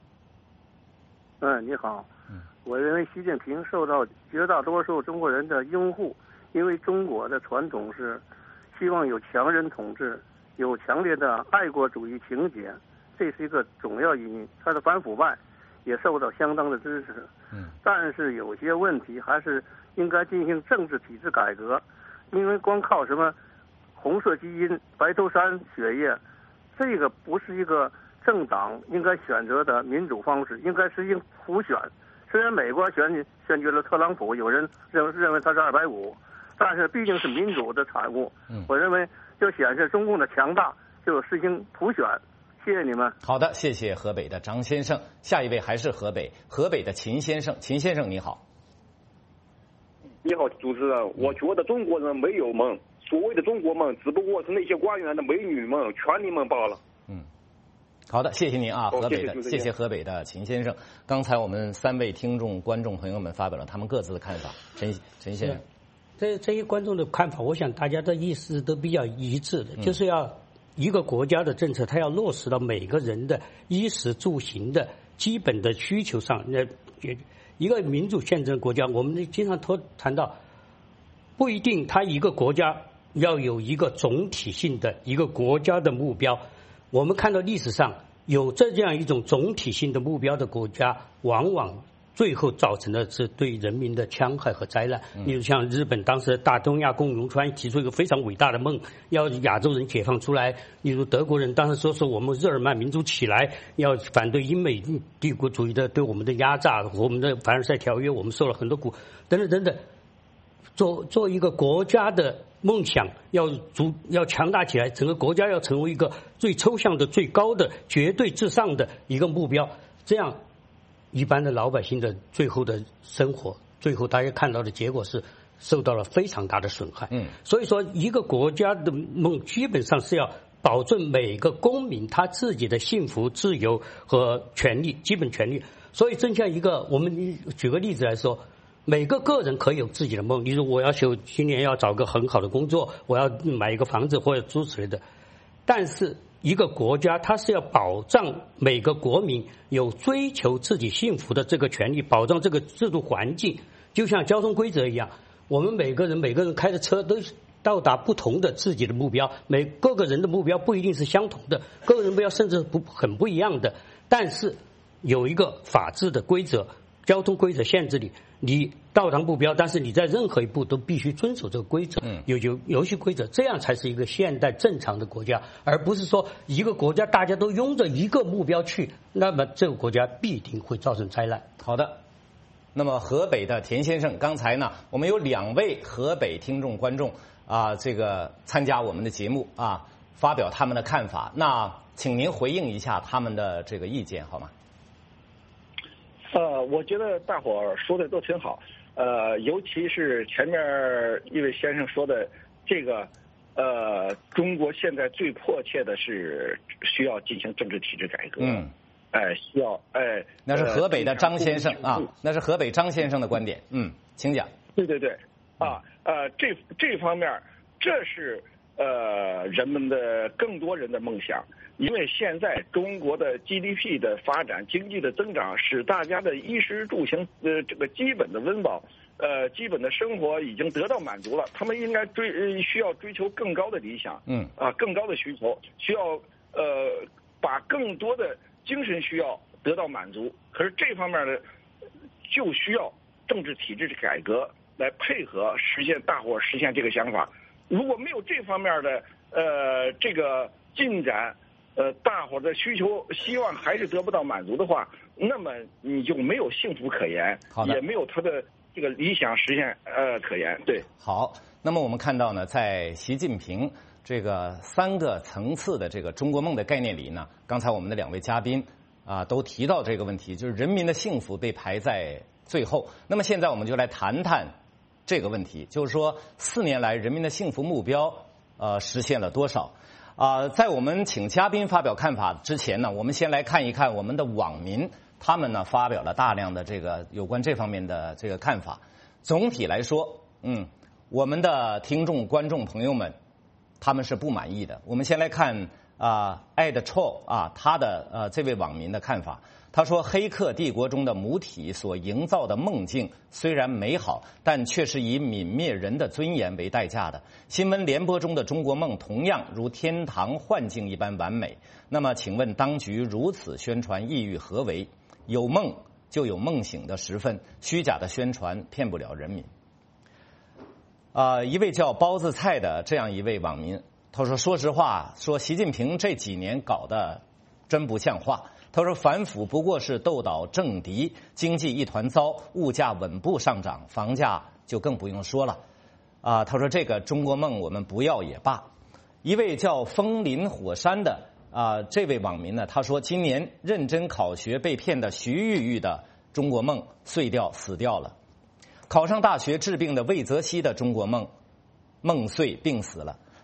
嗯，你好。嗯，我认为习近平受到绝大多数中国人的拥护，因为中国的传统是希望有强人统治，有强烈的爱国主义情节，这是一个重要原因。他的反腐败也受到相当的支持。嗯，但是有些问题还是应该进行政治体制改革。因为光靠什么红色基因、白头山血液，这个不是一个政党应该选择的民主方式，应该实行普选。虽然美国选举选举了特朗普，有人认认为他是二百五，但是毕竟是民主的产物。嗯，我认为就显示中共的强大，就实行普选。谢谢你们。 好的，谢谢河北的张先生。下一位还是河北，河北的秦先生，秦先生你好。 你好，主持人。我觉得中国人没有梦，所谓的中国梦，只不过是那些官员的美女梦、权力梦罢了。 嗯， 好的，谢谢您啊，河北的， 谢谢谢谢河北的秦先生。刚才我们三位听众、观众朋友们发表了他们各自的看法。陈陈先生， 这这些观众的看法，我想大家的意思都比较一致的，嗯、就是要一个国家的政策，它要落实到每个人的衣食住行的基本的需求上。那一个民主宪政国家，我们经常谈谈到，不一定它一个国家要有一个总体性的一个国家的目标。我们看到历史上有这样一种总体性的目标的国家，往往最后造成的是对人民的戕害和灾难。例如像日本当时大东亚共荣圈提出一个非常伟大的梦，要亚洲人解放出来。例如德国人当时说是我们日耳曼民族起来，要反对英美帝国主义的对我们的压榨，和我们的凡尔赛条约我们受了很多苦，等等等等。做做一个国家的梦想要足要强大起来，整个国家要成为一个最抽象的、最高的、绝对至上的一个目标，这样一般的老百姓的最后的生活，最后大家看到的结果是受到了非常大的损害。嗯，所以说一个国家的梦基本上是要保证每个公民他自己的幸福、自由和权利，基本权利。所以正像一个，我们举个例子来说。每个个人可以有自己的梦，例如我要求今年要找个很好的工作，我要买一个房子或者诸此类的。但是一个国家它是要保障每个国民有追求自己幸福的这个权利，保障这个制度环境，就像交通规则一样，我们每个人每个人开的车都到达不同的自己的目标，每各个人的目标不一定是相同的，各个人目标甚至不很不一样的，但是有一个法治的规则，交通规则限制你，你到达目标，但是你在任何一步都必须遵守这个规则，有有游戏规则，这样才是一个现代正常的国家，而不是说一个国家大家都拥着一个目标去，那么这个国家必定会造成灾难。 好的，那么河北的田先生，刚才呢，我们有两位河北听众观众啊，这个参加我们的节目啊，发表他们的看法，那请您回应一下他们的这个意见好吗？ 呃，我觉得大伙儿说的都挺好，呃，尤其是前面一位先生说的这个，呃，中国现在最迫切的是需要进行政治体制改革。嗯，哎、呃，需要哎、呃， 那是河北的张先生啊，那是河北张先生的观点。嗯，请讲。 对对对，啊，呃，这这方面，这是呃人们的更多人的梦想。因为现在中国的 G D P 的发展、经济的增长，使大家的衣食住行呃这个基本的温饱，呃基本的生活已经得到满足了。他们应该追呃需要追求更高的理想，嗯啊更高的需求，需要呃把更多的精神需要得到满足。可是这方面呢，就需要政治体制的改革来配合实现大伙实现这个想法。如果没有这方面的呃这个进展，呃，大伙的需求希望还是得不到满足的话，那么你就没有幸福可言，也没有他的这个理想实现呃可言。对， 好，那么我们看到呢，在习近平这个三个层次的这个中国梦的概念里呢，刚才我们的两位嘉宾啊都提到这个问题，就是人民的幸福被排在最后。那么现在我们就来谈谈这个问题，就是说四年来人民的幸福目标呃实现了多少？啊、呃，在我们请嘉宾发表看法之前呢，我们先来看一看我们的网民，他们呢发表了大量的这个有关这方面的这个看法。总体来说，嗯，我们的听众观众朋友们，他们是不满意的。我们先来看啊 ，Ed Cho 啊，他的呃这位网民的看法。他说，《黑客帝国》中的母体所营造的梦境虽然美好，但却是以泯灭人的尊严为代价的。新闻联播中的中国梦同样如天堂幻境一般完美。那么，请问当局如此宣传意欲何为？有梦就有梦醒的时分，虚假的宣传骗不了人民。啊、呃，一位叫包子菜的这样一位网民，他说：“说实话，说习近平这几年搞得真不像话。”他说，反腐不过是斗倒政敌，经济一团糟，物价稳步上涨，房价就更不用说了。啊，他说这个中国梦我们不要也罢。一位叫风林火山的啊这位网民呢，他说今年认真考学被骗的徐玉玉的中国梦碎掉死掉了，考上大学治病的魏则西的中国梦梦碎病死了。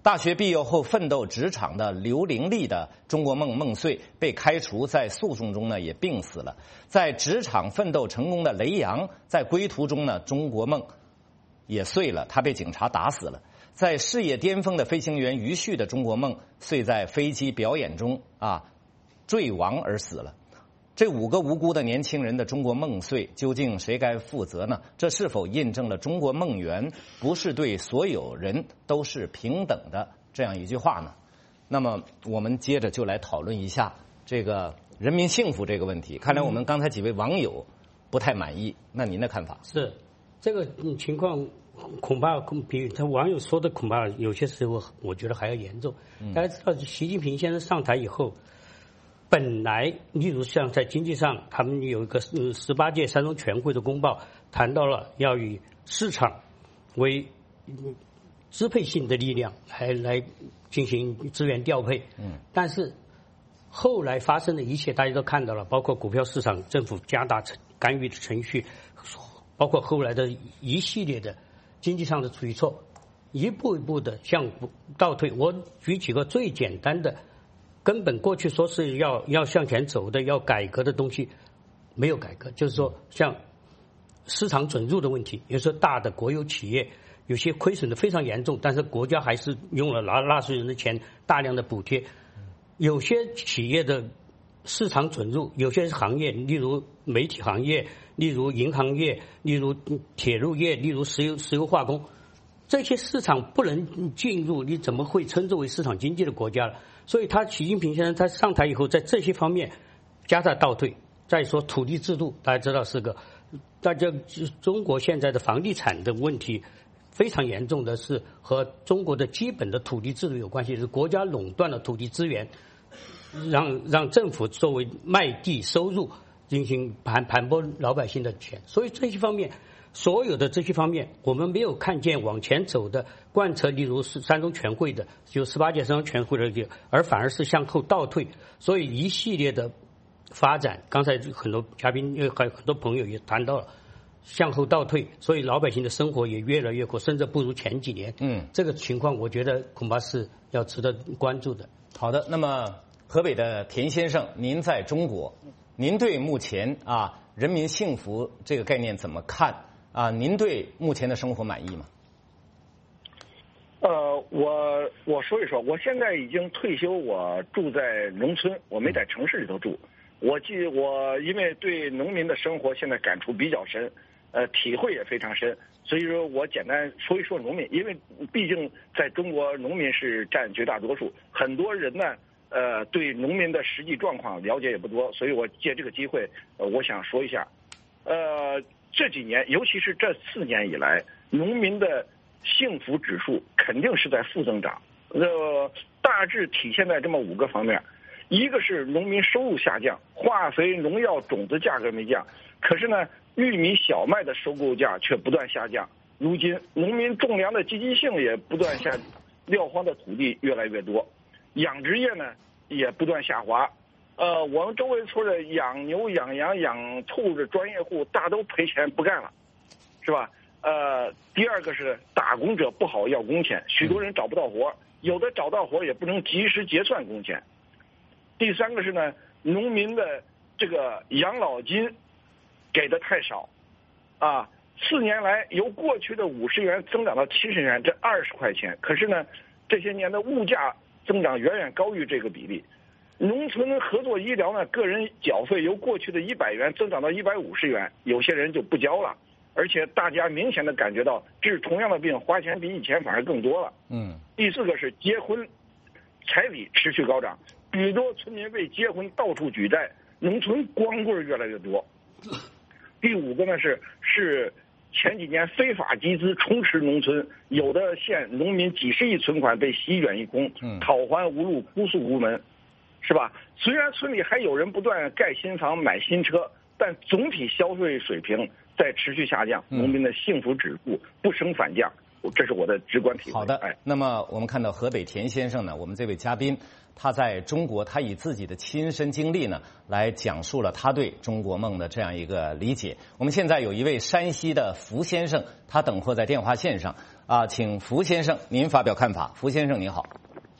大学毕业后奋斗职场的刘玲丽的中国梦梦碎被开除，在诉讼中呢也病死了。在职场奋斗成功的雷洋，在归途中呢中国梦也碎了，他被警察打死了。在事业巅峰的飞行员于旭的中国梦碎在飞机表演中啊坠亡而死了。这五个无辜的年轻人的中国梦碎，究竟谁该负责呢？这是否印证了中国梦圆不是对所有人都是平等的这样一句话呢？那么我们接着就来讨论一下这个人民幸福这个问题。看来我们刚才几位网友不太满意，那您的看法？ 是这个情况恐怕比他网友说的恐怕有些时候我觉得还要严重。大家知道习近平先生上台以后，本来例如像在经济上他们有一个十八届三中全会的公报谈到了要以市场为支配性的力量来来进行资源调配。嗯，但是后来发生的一切大家都看到了，包括股票市场政府加大干预的程序，包括后来的一系列的经济上的举措，一步一步的向倒退。我举几个最简单的，根本过去说是要要向前走的、要改革的东西，没有改革。就是说，像市场准入的问题，有时候大的国有企业有些亏损的非常严重，但是国家还是用了拿纳税人的钱大量的补贴。有些企业的市场准入，有些行业，例如媒体行业，例如银行业，例如铁路业，例如石油石油化工，这些市场不能进入，你怎么会称之为市场经济的国家了？所以他习近平先生他上台以后，在这些方面加大倒退。再说土地制度，大家知道是个，大家中国现在的房地产的问题非常严重的是和中国的基本的土地制度有关系，是国家垄断了土地资源，让让政府作为卖地收入进行盘盘剥老百姓的钱。所以这些方面，所有的这些方面，我们没有看见往前走的贯彻，例如是三中全会的，就十八届三中全会的，而反而是向后倒退。所以一系列的发展，刚才很多嘉宾还有很多朋友也谈到了向后倒退，所以老百姓的生活也越来越苦，甚至不如前几年。嗯，这个情况我觉得恐怕是要值得关注的。 好的，那么河北的田先生，您在中国，您对目前啊人民幸福这个概念怎么看啊？您对目前的生活满意吗？ 呃，我我说一说，我现在已经退休，我住在农村，我没在城市里头住。我记我因为对农民的生活现在感触比较深，呃，体会也非常深，所以说我简单说一说农民，因为毕竟在中国农民是占绝大多数，很多人呢，呃，对农民的实际状况了解也不多，所以我借这个机会，呃，我想说一下，呃，这几年，尤其是这四年以来，农民的幸福指数肯定是在负增长，呃，大致体现在这么五个方面。一个是农民收入下降，化肥、农药、种子价格没降，可是呢，玉米、小麦的收购价却不断下降。如今，农民种粮的积极性也不断下，撂荒的土地越来越多，养殖业呢也不断下滑。呃，我们周围村的养牛、养羊、养兔的专业户大都赔钱不干了，是吧？呃，第二个是打工者不好要工钱，许多人找不到活，有的找到活也不能及时结算工钱。第三个是呢，农民的这个养老金给的太少，啊，四年来由过去的五十元增长到七十元，这二十块钱。可是呢，这些年的物价增长远远高于这个比例。农村合作医疗呢，个人缴费由过去的一百元增长到一百五十元，有些人就不交了。而且大家明显的感觉到治同样的病花钱比以前反而更多了。嗯。第四个是结婚彩礼持续高涨。许多村民为结婚到处举债，农村光棍越来越多。第五个呢是是前几年非法集资充斥农村，有的县农民几十亿存款被席卷一空，讨还无路，哭诉无门，是吧？虽然村里还有人不断盖新房、买新车，但总体消费水平在持续下降，农民的幸福指数不升反降。这是我的直观体会。 好的，那么我们看到河北田先生呢，我们这位嘉宾，他在中国，他以自己的亲身经历呢，来讲述了他对中国梦的这样一个理解。我们现在有一位山西的福先生，他等候在电话线上。 啊，请福先生您发表看法。福先生您好。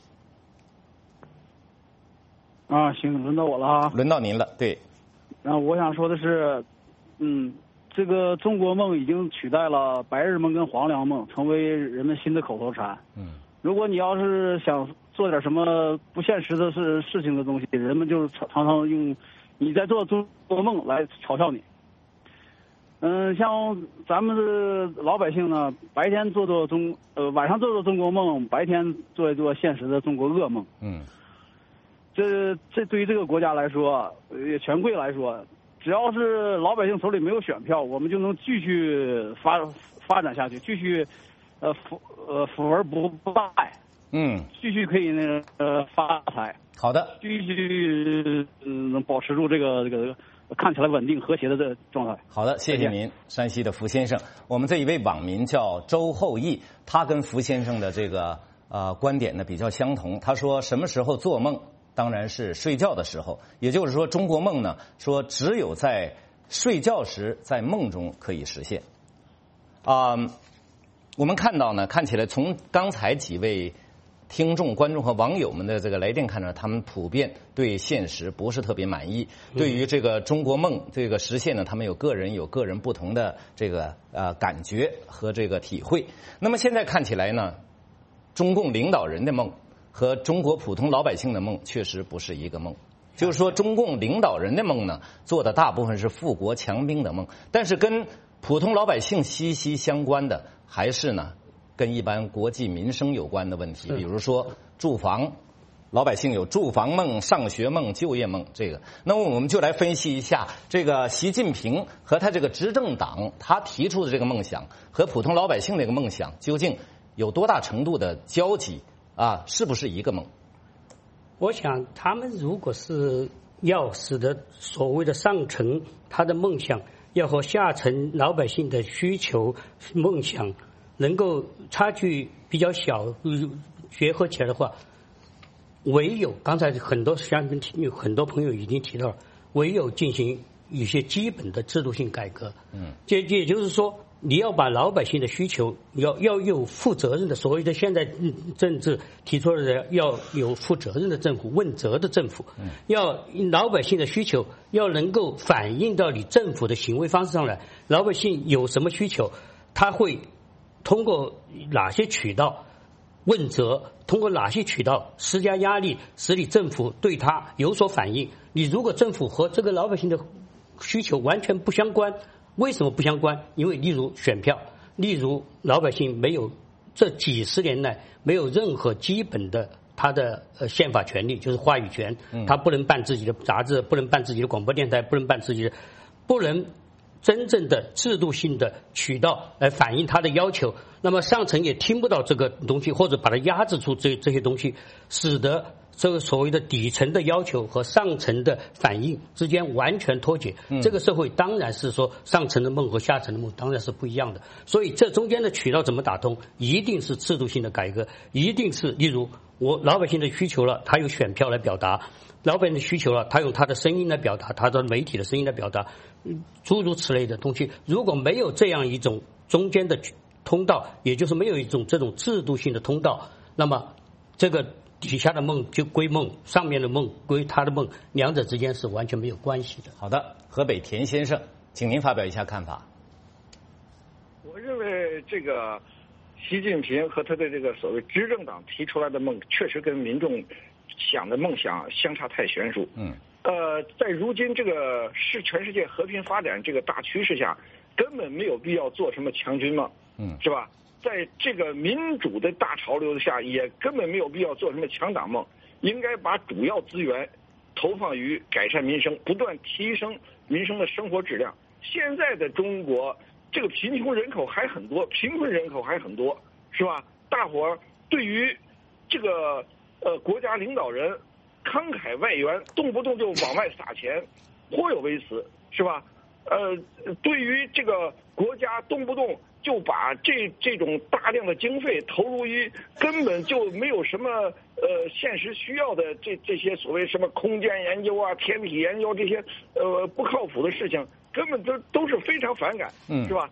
啊，行，轮到我了啊。 轮到您了，对。 然后我想说的是，嗯，这个中国梦已经取代了白日梦跟黄粱梦，成为人们新的口头禅。 嗯， 如果你要是想做点什么不现实的事事情的东西，人们就常常常用你在做中国梦来嘲笑你。嗯，像咱们的老百姓呢，白天做做中呃晚上做做中国梦，白天做一做现实的中国噩梦。 嗯。 这这对于这个国家来说，呃，权贵来说，只要是老百姓手里没有选票，我们就能继续发发展下去，继续，呃，富呃富而不败。 嗯。 继续可以那个呃发财。 好的。 继续嗯能保持住这个这个看起来稳定和谐的这个状态。 好的，谢谢您，山西的福先生。我们这一位网民叫周厚义，他跟福先生的这个呃观点呢比较相同。他说，什么时候做梦？当然是睡觉的时候，也就是说，中国梦呢，说只有在睡觉时，在梦中可以实现。啊、呃，我们看到呢，看起来从刚才几位听众、观众和网友们的这个来电看呢，他们普遍对现实不是特别满意，对于这个中国梦这个实现呢，他们有个人有个人不同的这个呃感觉和这个体会。那么现在看起来呢，中共领导人的梦和中国普通老百姓的梦确实不是一个梦，就是说中共领导人的梦呢，做的大部分是富国强兵的梦，但是跟普通老百姓息息相关的还是呢跟一般国计民生有关的问题，比如说住房，老百姓有住房梦、上学梦、就业梦，这个，那么我们就来分析一下这个习近平和他这个执政党他提出的这个梦想和普通老百姓这个梦想究竟有多大程度的交集。啊，是不是一个梦？ 我想，他们如果是要使得所谓的上层他的梦想要和下层老百姓的需求梦想能够差距比较小，结合起来的话，唯有刚才很多相有很多朋友已经提到了，唯有进行一些基本的制度性改革。嗯，这也就是说，你要把老百姓的需求要要有负责任的，所谓的现在政治提出来的要有负责任的政府，问责的政府，要老百姓的需求要能够反映到你政府的行为方式上来。老百姓有什么需求，他会通过哪些渠道问责，通过哪些渠道施加压力，使你政府对他有所反应。你如果政府和这个老百姓的需求完全不相关，为什么不相关？因为例如选票，例如老百姓没有这几十年来没有任何基本的他的呃宪法权利，就是话语权，他不能办自己的杂志，不能办自己的广播电台，不能办自己的，不能真正的制度性的渠道来反映他的要求。那么上层也听不到这个东西，或者把它压制出这这些东西，使得这个所谓的底层的要求和上层的反应之间完全脱节。嗯、这个社会当然是说上层的梦和下层的梦当然是不一样的，所以这中间的渠道怎么打通，一定是制度性的改革，一定是例如我老百姓的需求了，他有选票来表达；老百姓的需求了，他用他的声音来表达，他的媒体的声音来表达，诸如此类的东西。如果没有这样一种中间的通道，也就是没有一种这种制度性的通道，那么这个底下的梦就归梦，上面的梦归他的梦，两者之间是完全没有关系的。 好的，河北田先生，请您发表一下看法。 我认为这个习近平和他的这个所谓执政党提出来的梦，确实跟民众想的梦想相差太悬殊。嗯。呃，在如今这个是全世界和平发展这个大趋势下，根本没有必要做什么强军梦。嗯。是吧？在这个民主的大潮流下，也根本没有必要做什么强党梦，应该把主要资源投放于改善民生，不断提升民生的生活质量。现在的中国，这个贫穷人口还很多，贫困人口还很多，是吧？大伙儿对于这个呃国家领导人慷慨外援，动不动就往外撒钱，颇有微词，是吧？呃，对于这个国家动不动就把这这种大量的经费投入于根本就没有什么呃现实需要的这这些所谓什么空间研究啊、天体研究这些呃不靠谱的事情，根本都都是非常反感，嗯，是吧？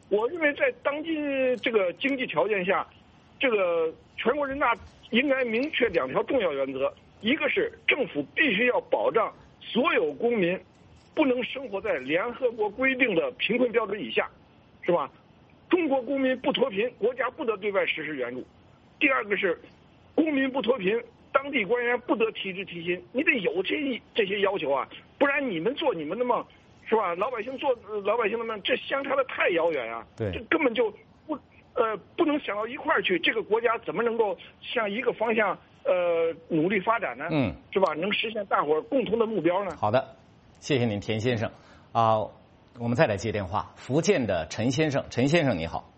我认为在当今这个经济条件下，这个全国人大应该明确两条重要原则，一个是政府必须要保障所有公民不能生活在联合国规定的贫困标准以下，是吧？中国公民不脱贫，国家不得对外实施援助。第二个是公民不脱贫，当地官员不得提职提薪，你得有这这些要求啊，不然你们做你们的梦，是吧？老百姓做老百姓的梦，这相差的太遥远啊！ 对， 这根本就不呃不能想到一块儿去。这个国家怎么能够向一个方向呃努力发展呢？ 嗯， 是吧？能实现大伙儿共同的目标呢？ 好的，谢谢您，田先生啊、呃，我们再来接电话，福建的陈先生，陈先生你好。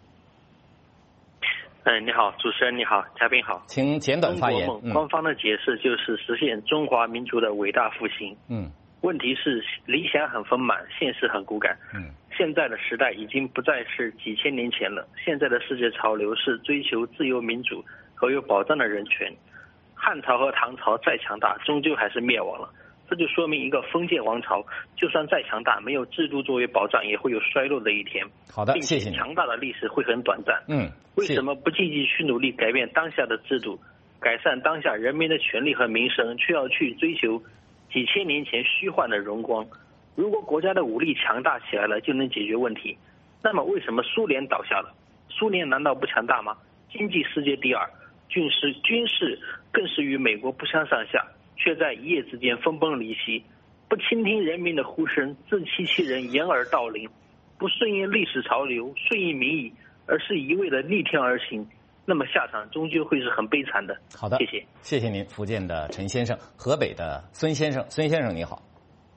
嗯，你好，主持人你好，嘉宾好， 请简短发言。 中国梦官方的解释就是实现中华民族的伟大复兴。 嗯， 问题是理想很丰满，现实很骨感。 嗯， 现在的时代已经不再是几千年前了，现在的世界潮流是追求自由民主和有保障的人权。汉朝和唐朝再强大，终究还是灭亡了。这就说明一个封建王朝，就算再强大，没有制度作为保障，也会有衰落的一天。 好的， 并且谢谢你。 强大的历史会很短暂。 嗯， 为什么不积极去努力改变当下的制度，改善当下人民的权利和民生，却要去追求几千年前虚幻的荣光？如果国家的武力强大起来了，就能解决问题，那么为什么苏联倒下了？苏联难道不强大吗？经济世界第二，军事军事更是与美国不相上下，却在一夜之间分崩离析，不倾听人民的呼声，自欺欺人，掩耳盗铃，不顺应历史潮流，顺应民意，而是一味的逆天而行，那么下场终究会是很悲惨的。 好的， 谢谢， 谢谢您，福建的陈先生，河北的孙先生，孙先生你好。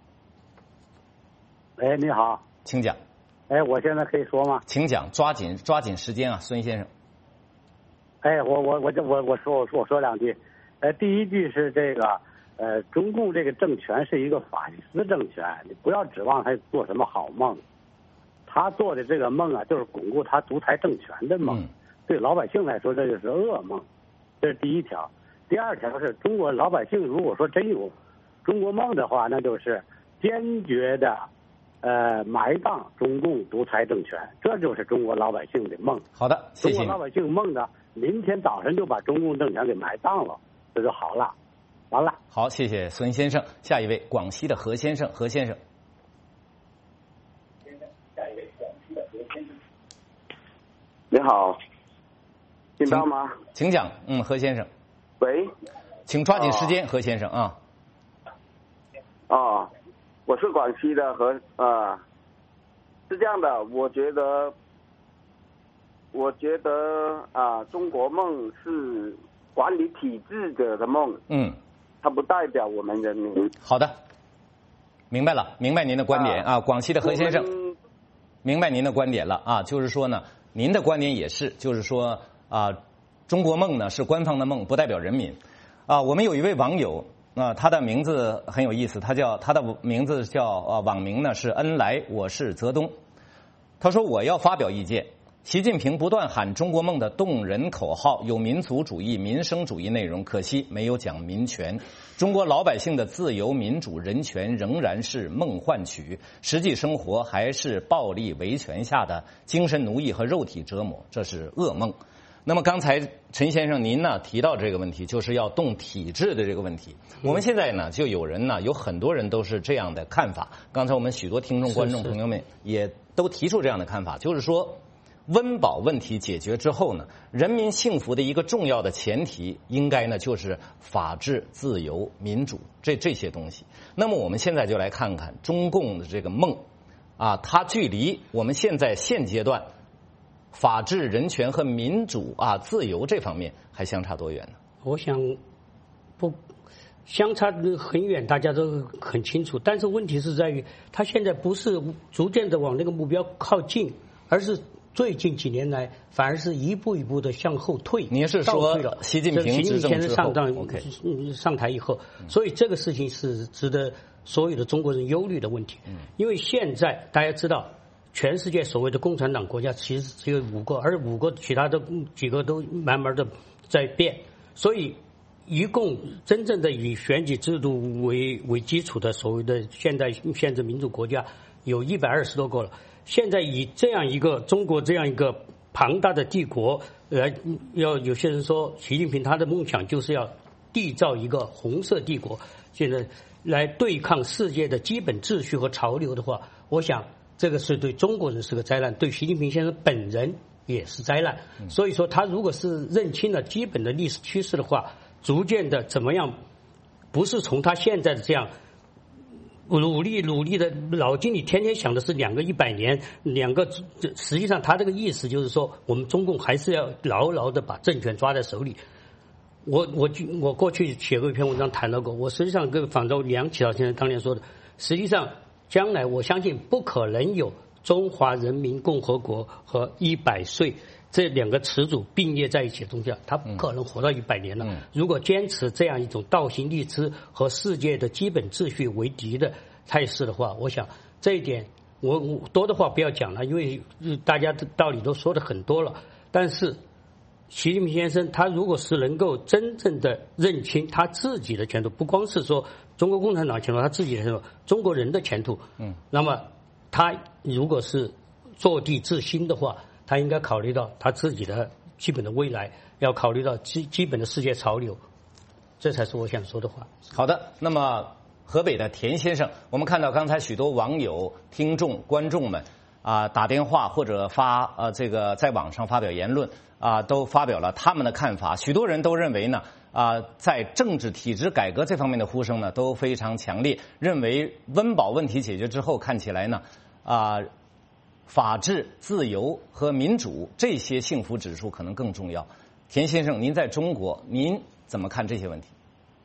哎，你好， 请讲。 哎，我现在可以说吗？ 请讲，抓紧抓紧时间啊，孙先生。 哎，我我我我我说我说我说两句。呃，第一句是这个，呃，中共这个政权是一个法西斯政权，你不要指望他做什么好梦，他做的这个梦啊，就是巩固他独裁政权的梦， 嗯、 对老百姓来说这就是噩梦，这是第一条。第二条是中国老百姓如果说真有中国梦的话，那就是坚决的，呃，埋葬中共独裁政权，这就是中国老百姓的梦。 好的，谢谢。 中国老百姓梦的，明天早晨就把中共政权给埋葬了。这就好了，完了。 好，谢谢孙先生。下一位，广西的何先生，何先生。 下一位，广西的何先生。你好，听到吗？ 请讲，嗯，何先生。 喂。 请抓紧时间，哦、何先生啊。 哦，我是广西的何啊，是这样的，我觉得，我觉得啊，中国梦是管理体制者的梦， 嗯， 它不代表我们人民。 好的，明白了，明白您的观点啊，啊广西的何先生，明白您的观点了啊，就是说呢，您的观点也是，就是说啊，中国梦呢是官方的梦，不代表人民啊。我们有一位网友啊，他的名字很有意思，他叫他的名字叫啊网名呢是恩来，我是泽东。他说我要发表意见。习近平不断喊中国梦的动人口号，有民族主义、民生主义内容，可惜没有讲民权。中国老百姓的自由、民主、人权仍然是梦幻曲，实际生活还是暴力维权下的精神奴役和肉体折磨，这是噩梦。那么刚才陈先生您呢提到这个问题，就是要动体制的这个问题。我们现在呢就有人呢，有很多人都是这样的看法。刚才我们许多听众、观众朋友们也都提出这样的看法，就是说温饱问题解决之后呢，人民幸福的一个重要的前提，应该呢就是法治、自由、民主这这些东西。那么我们现在就来看看中共的这个梦啊，它距离我们现在现阶段法治、人权和民主啊、自由这方面还相差多远呢？ 我想不相差很远，大家都很清楚。但是问题是在于，它现在不是逐渐的往那个目标靠近，而是最近几年来，反而是一步一步的向后退。 您是说习近平执政之后上当、 okay. 上台以后，所以这个事情是值得所有的中国人忧虑的问题。嗯、因为现在大家知道，全世界所谓的共产党国家其实只有五个，而五个其他的几个都慢慢的在变，所以一共真正的以选举制度为为基础的所谓的现代宪制民主国家有一百二十多个了。现在以这样一个中国这样一个庞大的帝国来，要有些人说习近平他的梦想就是要缔造一个红色帝国，现在来对抗世界的基本秩序和潮流的话，我想这个是对中国人是个灾难，对习近平先生本人也是灾难。所以说他如果是认清了基本的历史趋势的话，逐渐的怎么样，不是从他现在的这样努力努力的脑筋里天天想的是两个一百年，两个实际上他这个意思就是说，我们中共还是要牢牢的把政权抓在手里。我我我过去写过一篇文章谈到过，我实际上跟仿照梁启超先生当年说的，实际上将来我相信不可能有中华人民共和国和一百岁这两个词组并列在一起的东西，他不可能活到一百年了。如果坚持这样一种倒行逆施和世界的基本秩序为敌的态势的话，我想这一点我我多的话不要讲了，因为大家的道理都说的很多了。但是习近平先生他如果是能够真正的认清他自己的前途，不光是说中国共产党前途，他自己的前途，中国人的前途，嗯，那么他如果是坐地自新的话，他应该考虑到他自己的基本的未来，要考虑到基基本的世界潮流，这才是我想说的话。 好的，那么河北的田先生，我们看到刚才许多网友、听众、观众们啊打电话或者发呃这个在网上发表言论啊，都发表了他们的看法。许多人都认为呢啊，在政治体制改革这方面的呼声呢都非常强烈，认为温饱问题解决之后，看起来呢啊。法治、自由和民主这些幸福指数可能更重要。田先生，您在中国，您怎么看这些问题？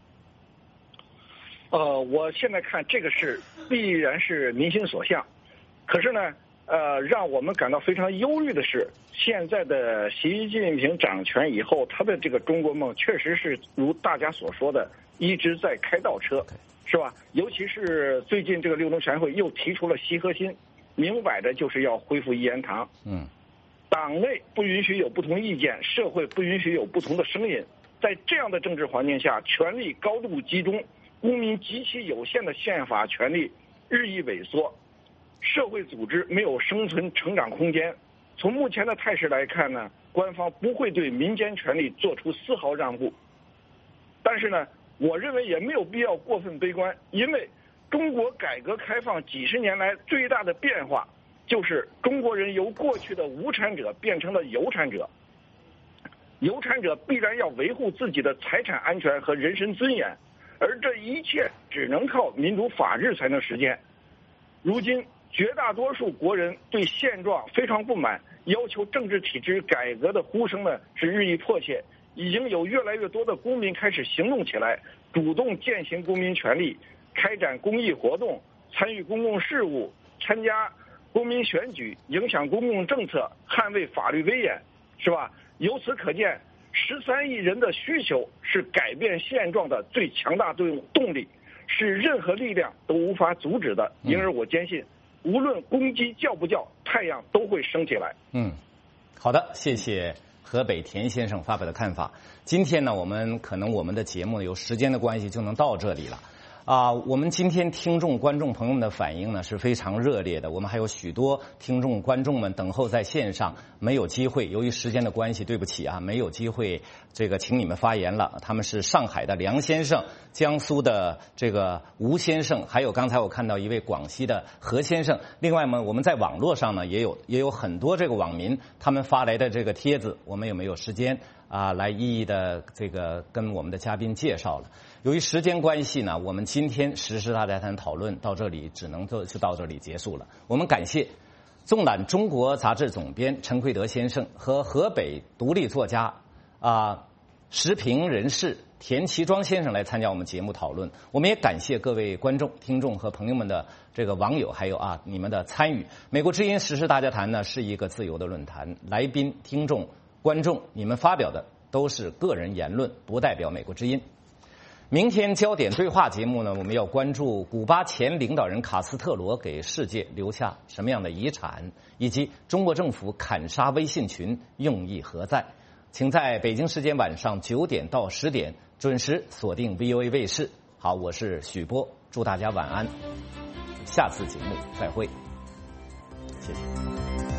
呃，我现在看这个是必然是民心所向，可是呢，呃，让我们感到非常忧虑的是，现在的习近平掌权以后，他的这个中国梦确实是如大家所说的，一直在开倒车，是吧？尤其是最近这个六中全会又提出了习核心。明摆着就是要恢复一言堂。嗯，党内不允许有不同意见，社会不允许有不同的声音。在这样的政治环境下，权力高度集中，公民极其有限的宪法权利日益萎缩，社会组织没有生存成长空间。从目前的态势来看呢，官方不会对民间权利做出丝毫让步。但是呢，我认为也没有必要过分悲观，因为中国改革开放几十年来最大的变化，就是中国人由过去的无产者变成了有产者。有产者必然要维护自己的财产安全和人身尊严，而这一切只能靠民主法治才能实现。如今，绝大多数国人对现状非常不满，要求政治体制改革的呼声呢是日益迫切。已经有越来越多的公民开始行动起来，主动践行公民权利。开展公益活动，参与公共事务，参加公民选举，影响公共政策，捍卫法律威严，是吧？由此可见，十三亿人的需求是改变现状的最强大动动力，是任何力量都无法阻止的。因而我坚信，无论公鸡叫不叫，太阳都会升起来。 嗯，好的，谢谢河北田先生发表的看法。今天呢，我们可能我们的节目有时间的关系就能到这里了。啊，我们今天听众、观众朋友们的反应呢是非常热烈的。我们还有许多听众、观众们等候在线上，没有机会，由于时间的关系，对不起啊，没有机会这个请你们发言了。他们是上海的梁先生、江苏的这个吴先生，还有刚才我看到一位广西的何先生。另外呢，我们在网络上呢也有也有很多这个网民他们发来的这个帖子，我们也没有时间啊来一一的这个跟我们的嘉宾介绍了。由于时间关系呢，我们今天时事大家谈讨论到这里只能就就到这里结束了。我们感谢纵览中国杂志总编陈奎德先生和河北独立作家啊时评人士田其庄先生来参加我们节目讨论。我们也感谢各位观众、听众和朋友们的这个网友，还有啊你们的参与。美国之音时事大家谈呢是一个自由的论坛，来宾、听众、观众，你们发表的都是个人言论，不代表美国之音。明天焦点对话节目呢，我们要关注古巴前领导人卡斯特罗给世界留下什么样的遗产，以及中国政府砍杀微信群用意何在。请在北京时间晚上九点到十点准时锁定 V O A 卫视。好，我是许波，祝大家晚安，下次节目再会，谢谢。